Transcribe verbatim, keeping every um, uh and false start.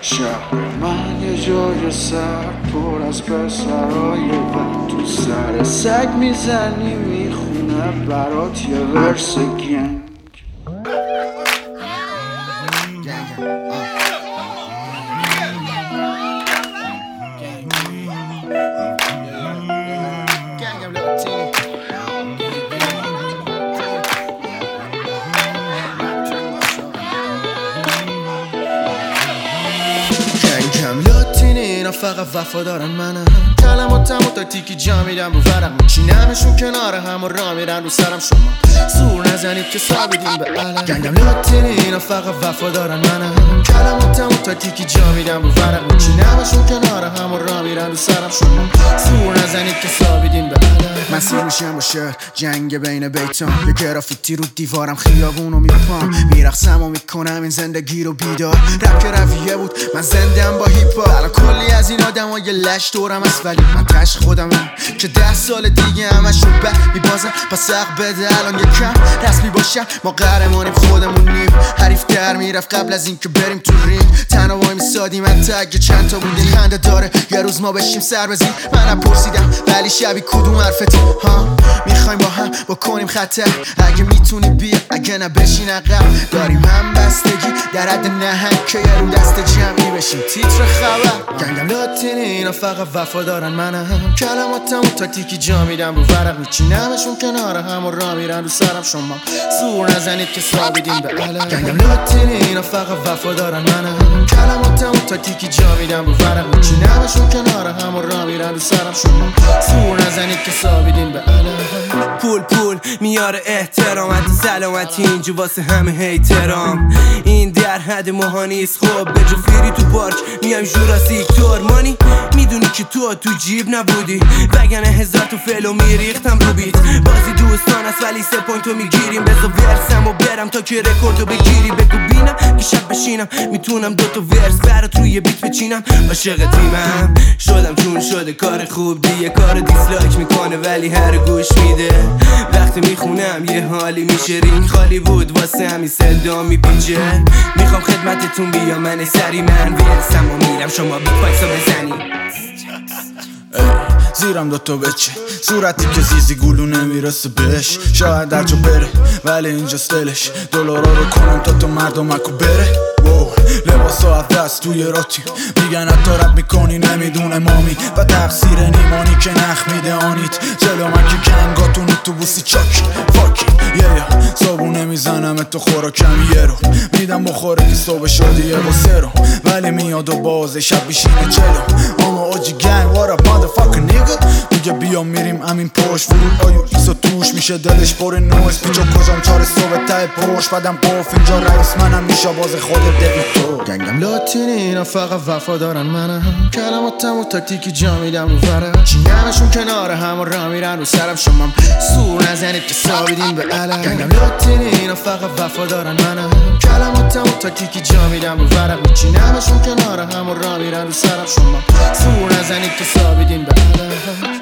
شهر من یه جای سرد پر از پسرای بد، تو سر سگ میزنی میخونه برات یه ورس گنگ. اینا فقط وفادارن منم، کلماتمو تا تیکی جا میدم رو ورق میچینمشون کنار هم و را میرن رو سرم. شما زور نزنید که ثابتیم به علم. گنگم لاتینی اینا فقط وفادارن منم، کلماتمو تا تیکی جا میدم رو ورق میچینمشون کنار هم و را میرن رو سرم. شما زور نزنید که ثابتیم به علم. من سیر میشم با شهر جنگ بین بیتام، یه گرافیتی رو دیوارم خیابونو میپام، میرقصم و میکنم این زندگی رو بیدار. رپ که رویه بود من زندم با هیپ هاپ، الان کلی از این آدم ها یه لش دورم است، ولی من تش خودمم که ده سال دیگه همش رو بد میبازم. پس حق بده الان یه کم رسمی باشم، ما قهرمانیم خودمون نیم. حریف در میرفت قبل از این که بریم تو رینگ، تنها وای میسادیم حتی اگه چند تا بودین. خنده داره یه روز ما بشیم سر بزین. منم پرسیدم ولی شبی کدوم حرفتی ها، میخوایم با هم بکنیم خطر. اگه میتونی بیا اگه نه بشین عقب، داریم هم بستگی در حد نهنگ که یه رو دست جمعی بشیم تیتر خبر. گنگم لاتینی اینا فقط وفادارن منم، کلماتمو تا تیکی جا میدم رو ورق میچینمشون کنار هم و را میرن رو سرم. شما زور نزنید که ثابتیم به علم. گنگم لاتینی اینا فقط وفادارن منم، کلماتمو تا تیکی جا میدم رو ورق میچینمشون کنار هم و را میرن رو سرم. شما زور نزنید که ثابتیم به علم. پول پول میاره احترام، حتی سلامتی اینجا واسه همه هیترام. این در حد ماها نیست خب، به جو فیری تو پارک میایم جوراسیک تورمانی. میدونی که تو تو جیب نبودی وگرنه هزار تو فلو میریختم رو بیت. بازی دوستان است ولی سه پوینتو میگیریم، بذار ورسم و برم تا که رکوردو بگیری. بگو بینم که شب بشینم میتونم دوتا ورس برات روی بیت بچینم. عاشق تیمم شدم چون شده کار خوب دیگه، کار دیسلایک میکنه ولی هر گوش میده. وقتی میخونم یه حالی میشه رینگ خالی بود واسه همین صدا میپیچه. میخوام خدمتتون بیام من سری من ورسم و میرم شما بیت پایسا بزنی. زیرم دوتا بچه صورتی که زیزی گلو نمیرسه بهش، شاید در جا بره ولی اینجاست دلش. دلارا رو کنم تا تو مردمکو بره. لباس ها دست توی راتیم میگن حتی رب میکنی نمیدونه مامی، و تقصیر نیمانی که نخ میده آنیت. جلو من که کنگاتون اتوبوسی چاکی فاکی یه یا صابونه میزنم تو خوراکم یه رو میدم بخوره که صبح شدی یه واسه رو، ولی میاد و بازه شب بیشینه چلو. اما آجی گنگ what up motherfucker nigga، میگه بیا میریم امین پشت ورود آیو ایسا توش میشه دلش پر نوش. پیچو کجام چار صبح تای پشت بدم قف اینجا رئیس منم میشه باز خودت دیگه تو. گنگم لاتینی اینا فقط وفادارن منم، کلماتمو تا تیکی جا میدم رو ورق چینمشون کنار هم و را میرن رو سرم. شما سور نزنید که ثابتیم به علم. گنگم لاتینی اینا فقط وفادارن منم، کلماتمو تا تیکی جا میدم رو ورق میچینمشون کنار هم و را میرن رو سرم. شما سور نزنید که ثابتیم به علم.